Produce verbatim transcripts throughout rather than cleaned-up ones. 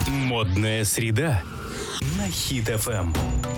Модная среда на Хит эф эм.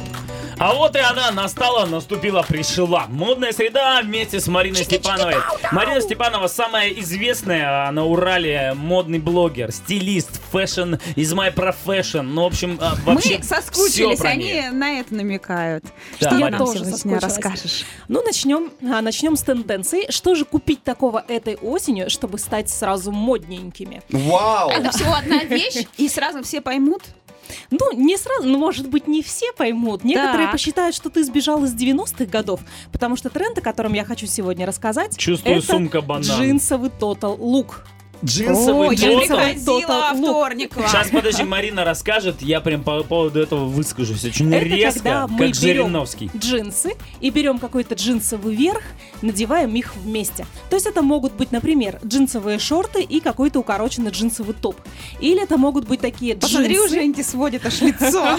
А вот и она, настала, наступила, пришла. Модная среда вместе с Мариной Степановой. Марина Степанова самая известная на Урале модный блогер, стилист, фэшн is my profession. Ну, в общем, вообще мы соскучились, они нее. на это намекают. Да, что Марина. ты нам сегодня расскажешь? Ну, начнем, а, начнем с тенденций. Что же купить такого этой осенью, чтобы стать сразу модненькими? Вау! Это всего одна вещь, и сразу все поймут? Ну, не сразу, ну, может быть, не все поймут. Некоторые Так. посчитают, что ты сбежал из девяностых годов, потому что тренд, о котором я хочу сегодня рассказать, Чувствую, это сумка банан. джинсовый total look. Джинсовый О, я тотал. приходила Total во look. вторник к вам. Сейчас, подожди, Марина расскажет, я прям по поводу этого выскажусь. Очень Это резко, когда мы как берем Жириновский. джинсы и берем какой-то джинсовый верх, надеваем их вместе. То есть это могут быть, например, джинсовые шорты и какой-то укороченный джинсовый топ. Или это могут быть такие Посмотри, у джинсы. Женьки сводит аж лицо.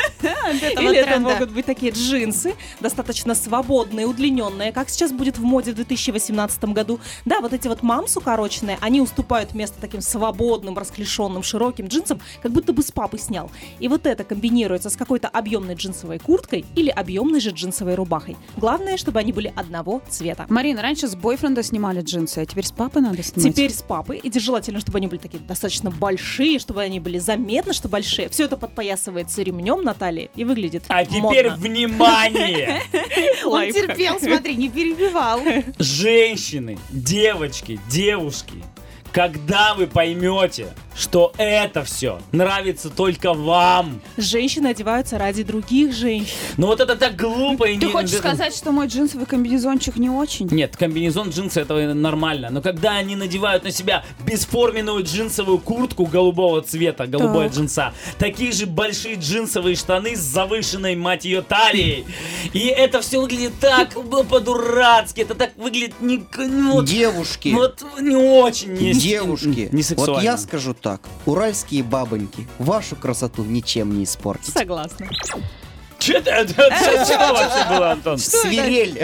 Или это могут быть такие джинсы, достаточно свободные, удлиненные, как сейчас будет в моде в две тысячи восемнадцатом году. Да, вот эти вот мамс укороченные, они уступают место таким свободным, расклешенным, широким джинсам, как будто бы с папы снял. И вот это комбинируется с какой-то объемной джинсовой курткой или объемной же джинсовой рубахой. Главное, чтобы они были одного цвета. Марина, раньше с бойфренда снимали джинсы, а теперь с папы надо снимать. Теперь с папой. И желательно, чтобы они были такие достаточно большие, чтобы они были заметно, что большие. Все это подпоясывается ремнем на талии и выглядит А теперь модно. внимание! Он Лайфхак. терпел, смотри, не перебивал. Женщины, девочки, девушки, когда вы поймете, что это все нравится только вам. Женщины одеваются ради других женщин. Ну вот это так глупо и Ты не- хочешь это- сказать, что мой джинсовый комбинезончик не очень? Нет, комбинезон, джинсы это нормально. Но когда они надевают на себя бесформенную джинсовую куртку голубого цвета, голубой Так. джинса, такие же большие джинсовые штаны с завышенной, мать ее, талией. И это все выглядит так ну, по-дурацки. Это так выглядит не... ну, вот, Девушки, вот не очень. Не, девушки, не сексуально. вот я скажу так, уральские бабоньки вашу красоту ничем не испортят. Согласна. Че это, это, это что вообще было, Антон? Свирель.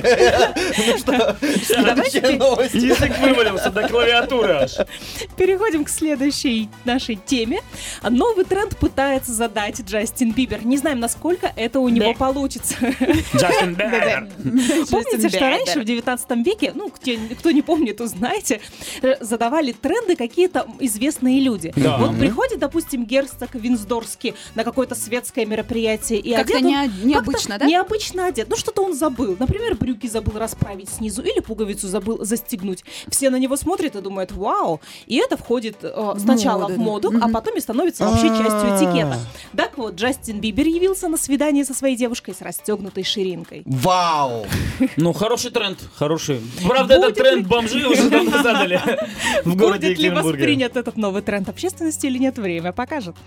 Ну что, следующая новость. Язык вывалился до клавиатуры аж. Переходим к следующей нашей теме. Новый тренд пытается задать Джастин Бибер. Не знаем, насколько это у него Да. получится. Джастин Бибер. Помните, что раньше, в девятнадцатом веке, ну, кто, кто не помнит, узнаете, э, задавали тренды какие-то известные люди. Да. Вот приходит, допустим, герцог Виндзорский на какое-то светское мероприятие и Как-то одет он не- необычно, как-то да? необычно одет. Ну, что-то он забыл. Например, брюки забыл расправить снизу или пуговицу забыл застегнуть. Все на него смотрят и думают, вау. И это входит э, сначала моду, в да. моду, Мгм. а потом и становится вообще частью А. этикета. Так вот, Джастин Бибер явился на свидание со своей девушкой с расстегнутой ширинкой. Вау! Ну, хороший тренд, хороший. Правда, Будет этот тренд бомжи уже давно задали в городе Будет ли Екатеринбурге. воспринят этот новый тренд общественности или нет, время покажет.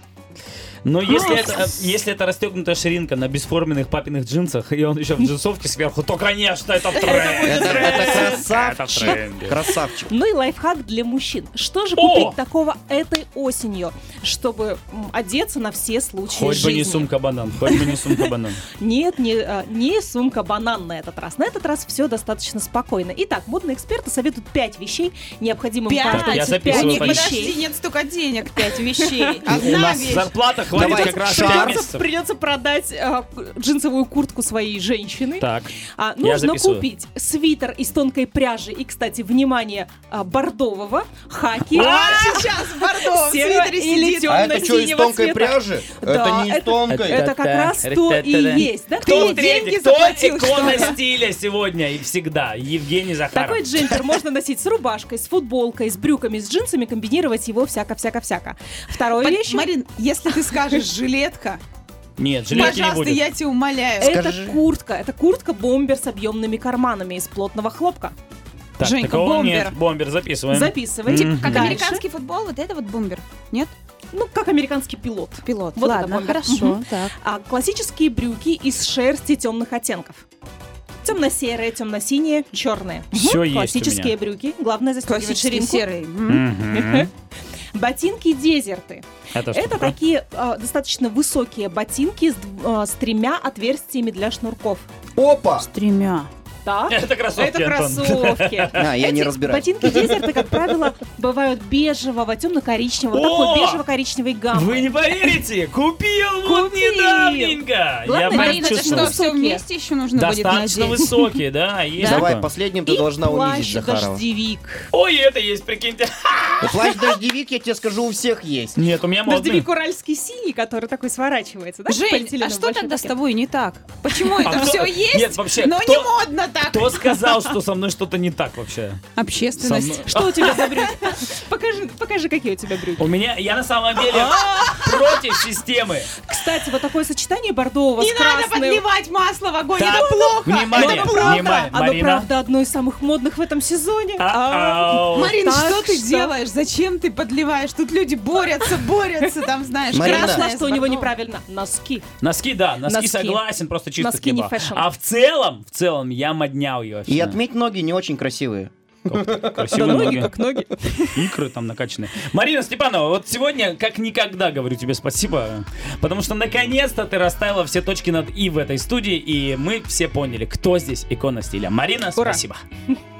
Но если это, если это расстегнутая ширинка на бесформенных папиных джинсах, и он еще в джинсовке сверху, то, конечно, это в тренде. Это, это Это в красавчик. тренде. Красавчик. Ну и лайфхак для мужчин. Что же О! купить такого этой осенью, чтобы м, одеться на все случаи Хоть бы жизни? не сумка-банан, хоть бы не сумка-банан. Нет, не, а, не сумка-банан на этот раз. На этот раз все достаточно спокойно. Итак, модные эксперты советуют пять вещей, необходимых Пять? каждому. Я Пять записываю, Нет, Подожди. подожди, нет столько денег, пять вещей. У Одна нас вещь. зарплата хватит Давай, как раз шар. пять Придется, месяцев. придется продать а, джинсовую куртку своей женщины. Так, А, Я нужно записываю. купить свитер из тонкой пряжи и, кстати, внимание, а, бордового, хаки. А, сейчас в бордовом Серого свитере или сидит. темного. А это что, из темно-синего тонкой цвета. пряжи? Да, Это не из это- тонкой. Это как раз то и есть. Да? кто Ты в тренде? деньги Кто заплатил, икона что ли? стиля сегодня и всегда? Евгений Захаров. Такой джемпер можно носить с рубашкой, с футболкой, с брюками, с джинсами, комбинировать его всяко-всяко-всяко. Второе Под- вещь. Марин, если ты скажешь жилетка, Нет, жилетки не пожалуйста, будет. я тебя умоляю. Это Скажи. куртка. Это куртка-бомбер с объемными карманами из плотного хлопка. Так, Женька, такого бомбер. нет. Бомбер записываем. Записывайте. Мгм. Как Дальше. американский футбол, вот это вот бомбер. Нет? Ну, как американский пилот. Пилот. Вот это Ладно, бомбер. хорошо. Мгм. Так. А классические брюки из шерсти темных оттенков. Темно-серые, темно-синие, черные. Всё Мгм. есть у Классические брюки. Главное застегивать Классический ширинку. серый. М. Мгм. Ботинки дезерты. Это что Это такое? такие а, достаточно высокие ботинки с, д- а, с тремя отверстиями для шнурков. Опа! С тремя. Так. Это кроссовки, Это Антон. кроссовки. А, я не Эти разбираюсь. Ботинки дезерта, как правило, бывают бежевого, темно-коричневого, О! такой бежево-коричневой гаммы. Вы не поверите, купил вот Купил. недавненько. Я Главное, прям Марина, это чувствую. что, все Высокие. вместе еще нужно будет Достаточно надеть? высокие, да, есть Давай, такое. последним ты И должна унизить Захарова. плащ-дождевик. Ой, это есть, прикиньте. Ну, плащ-дождевик, я тебе скажу, у всех есть. Нет, у меня модный. Дождевик уральский синий, который такой сворачивается, да? Жень, полиэтиленовый а что большой тогда с пакет. тобой не так? Почему А это кто- все есть, Нет, вообще, но кто- не модно так? Кто сказал, что со мной что-то не так вообще? Со Общественность. мной- Что у тебя за брюки? Покажи, покажи, какие у тебя брюки. У меня, я на самом деле против системы. Кстати, вот такое сочетание бордового Не с надо красным. подливать масло в огонь, Так, это плохо. внимание, это плохо. внимание, Оно, Марина. правда, одно из самых модных в этом сезоне. А-ау. Марина, Так что ты что- делаешь? Зачем ты подливаешь? Тут люди борются, борются, там, знаешь, Марина. красное Нашла, с что у него бордовым. неправильно. Носки. Носки, да, носки, Носки. согласен, просто чисто Носки не скиба. фэшн. А в целом, в целом, я моднял ее вообще. И отметь, ноги не очень красивые. Красивые ноги ноги. как ноги. Икры там накачанные. Марина Степанова, вот сегодня как никогда говорю тебе спасибо, потому что наконец-то ты расставила все точки над «и» в этой студии, и мы все поняли, кто здесь икона стиля. Марина, Ура. спасибо.